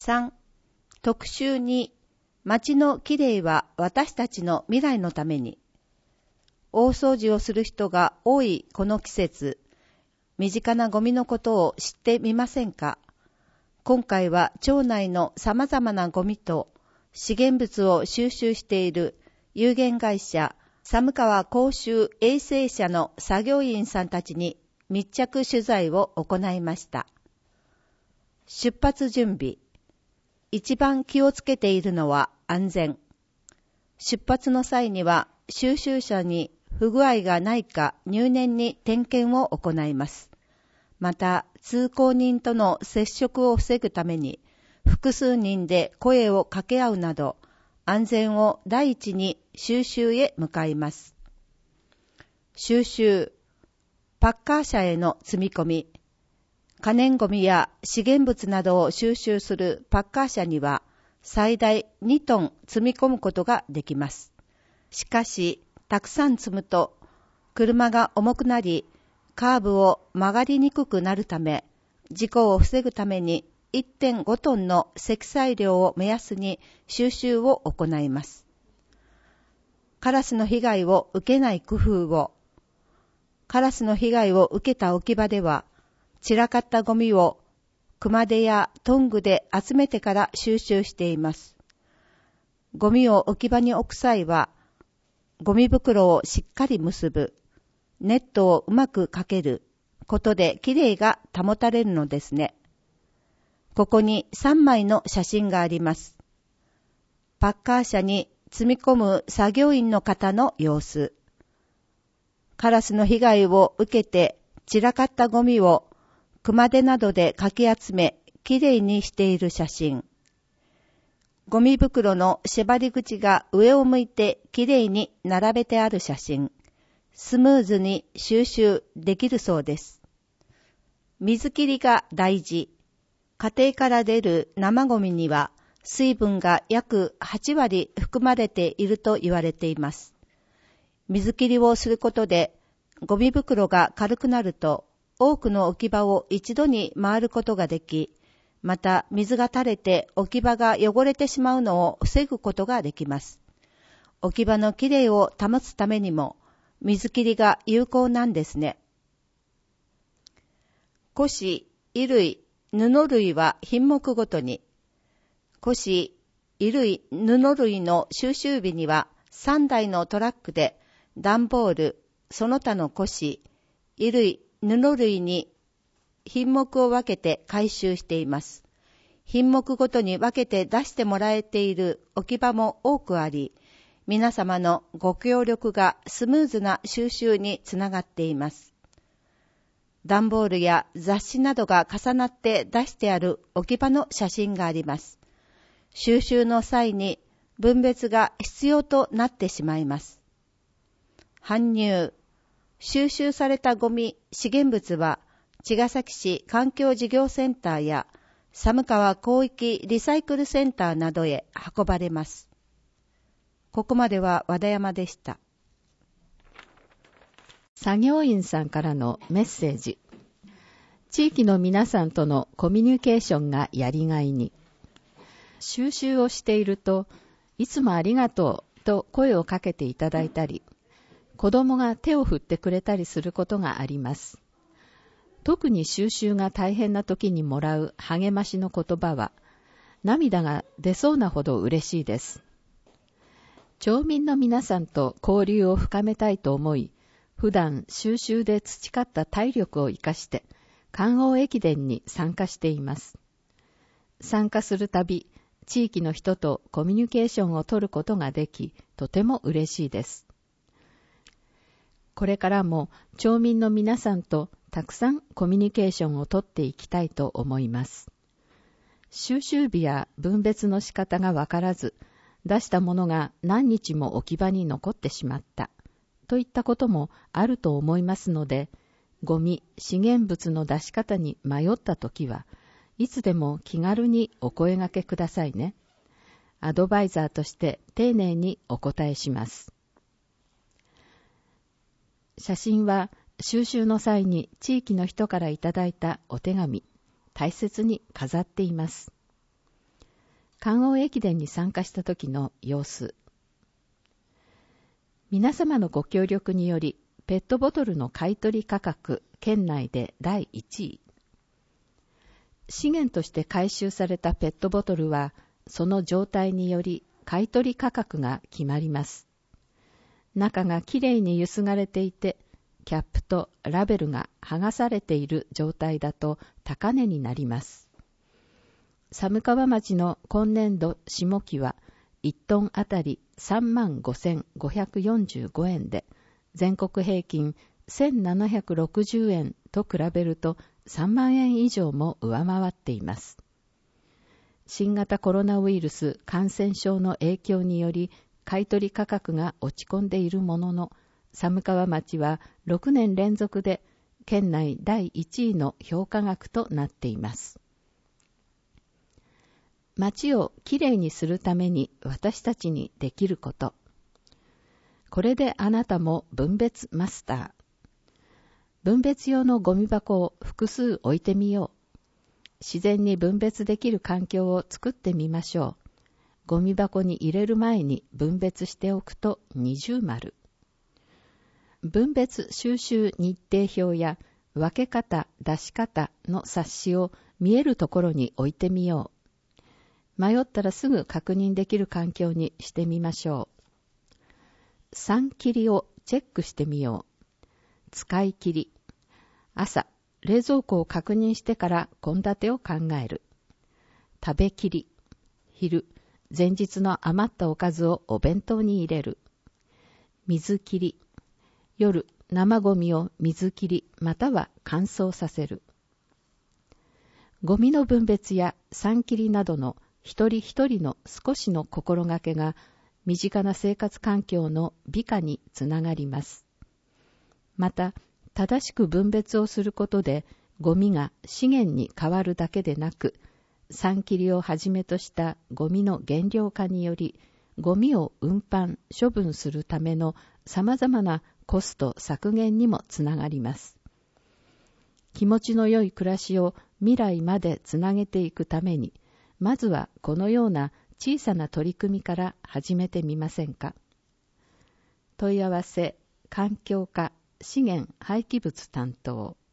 3、特集2、街のきれいは私たちの未来のために。大掃除をする人が多いこの季節、身近なゴミのことを知ってみませんか？今回は町内の様々なゴミと資源物を収集している有限会社寒川公衆衛生社の作業員さんたちに密着取材を行いました。出発準備。一番気をつけているのは安全。出発の際には収集車に不具合がないか入念に点検を行います。また、通行人との接触を防ぐために複数人で声を掛け合うなど安全を第一に収集へ向かいます。収集。パッカー車への積み込み。可燃ゴミや資源物などを収集するパッカー車には最大2トン積み込むことができます。しかし、たくさん積むと車が重くなり、カーブを曲がりにくくなるため、事故を防ぐために 1.5 トンの積載量を目安に収集を行います。カラスの被害を受けない工夫を。カラスの被害を受けた置き場では、散らかったゴミを熊手やトングで集めてから収集しています。ゴミを置き場に置く際は、ゴミ袋をしっかり結ぶ、ネットをうまくかけることできれいが保たれるのですね。ここに3枚の写真があります。パッカー車に積み込む作業員の方の様子。カラスの被害を受けて散らかったゴミを熊手などでかき集め、きれいにしている写真。ゴミ袋の縛り口が上を向いてきれいに並べてある写真。スムーズに収集できるそうです。水切りが大事。家庭から出る生ゴミには水分が約8割含まれていると言われています。水切りをすることでゴミ袋が軽くなると多くの置き場を一度に回ることができ、また水が垂れて置き場が汚れてしまうのを防ぐことができます。置き場のきれいを保つためにも水切りが有効なんですね。古紙、衣類、布類は品目ごとに。古紙、衣類、布類の収集日には3台のトラックで段ボール、その他の古紙、衣類、布類に品目を分けて回収しています。品目ごとに分けて出してもらえている置き場も多くあり、皆様のご協力がスムーズな収集につながっています。段ボールや雑誌などが重なって出してある置き場の写真があります。収集の際に分別が必要となってしまいます。搬入。収集されたゴミ、資源物は、茅ヶ崎市環境事業センターや寒川広域リサイクルセンターなどへ運ばれます。ここまでは和田山でした。 作業員さんからのメッセージ。地域の皆さんとのコミュニケーションがやりがいに。収集をしていると、いつもありがとうと声をかけていただいたり、子供が手を振ってくれたりすることがあります。特に収集が大変な時にもらう励ましの言葉は、涙が出そうなほど嬉しいです。町民の皆さんと交流を深めたいと思い、普段収集で培った体力を生かして、観桜駅伝に参加しています。参加するたび、地域の人とコミュニケーションを取ることができ、とても嬉しいです。これからも町民の皆さんとたくさんコミュニケーションを取っていきたいと思います。収集日や分別の仕方がわからず、出したものが何日も置き場に残ってしまったといったこともあると思いますので、ゴミ、資源物の出し方に迷ったときはいつでも気軽にお声掛けくださいね。アドバイザーとして丁寧にお答えします。写真は収集の際に地域の人からいただいたお手紙、大切に飾っています。 環欧駅伝に参加した時の様子。皆様のご協力により、ペットボトルの買取価格、県内で第1位。資源として回収されたペットボトルは、その状態により買取価格が決まります。中がきれいにゆすがれていて、キャップとラベルが剥がされている状態だと高値になります。寒川町の今年度下期は1トンあたり35,545 円で、全国平均1,760円と比べると3万円以上も上回っています。新型コロナウイルス感染症の影響により買取価格が落ち込んでいるものの、寒川町は6年連続で県内第1位の評価額となっています。町をきれいにするために私たちにできること。これであなたも分別マスター。分別用のゴミ箱を複数置いてみよう。自然に分別できる環境を作ってみましょう。ゴミ箱に入れる前に分別しておくと20丸。分別収集日程表や分け方、出し方の冊子を見えるところに置いてみよう。迷ったらすぐ確認できる環境にしてみましょう。3切りをチェックしてみよう。使い切り。朝、冷蔵庫を確認してから献立を考える。食べきり。昼、前日の余ったおかずをお弁当に入れる。水切り。夜、生ゴミを水切りまたは乾燥させる。ゴミの分別や散切りなどの一人一人の少しの心がけが身近な生活環境の美化につながります。また、正しく分別をすることでゴミが資源に変わるだけでなく、散切りをはじめとしたゴミの減量化により、ゴミを運搬、処分するための様々なコスト削減にもつながります。気持ちの良い暮らしを未来までつなげていくために、まずはこのような小さな取り組みから始めてみませんか。問い合わせ、環境課、資源廃棄物担当。